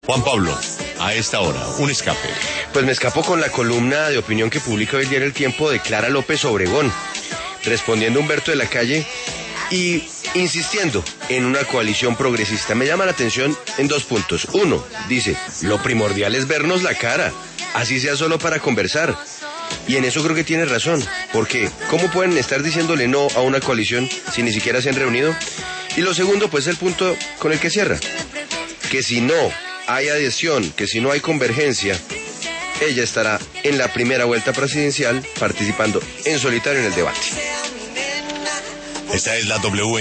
Juan Pablo, a esta hora, un escape. Pues me escapo con la columna de opinión que publica hoy el diario El Tiempo de Clara López Obregón, respondiendo a Humberto de la Calle y insistiendo en una coalición progresista. Me llama la atención en 2 puntos. 1, dice, lo primordial es vernos la cara, así sea solo para conversar. Y en eso creo que tiene razón, porque ¿cómo pueden estar diciéndole no a una coalición si ni siquiera se han reunido? Y lo segundo, pues el punto con el que cierra, que si no hay adhesión, que si no hay convergencia, ella estará en la primera vuelta presidencial participando en solitario en el debate. Esta es la W.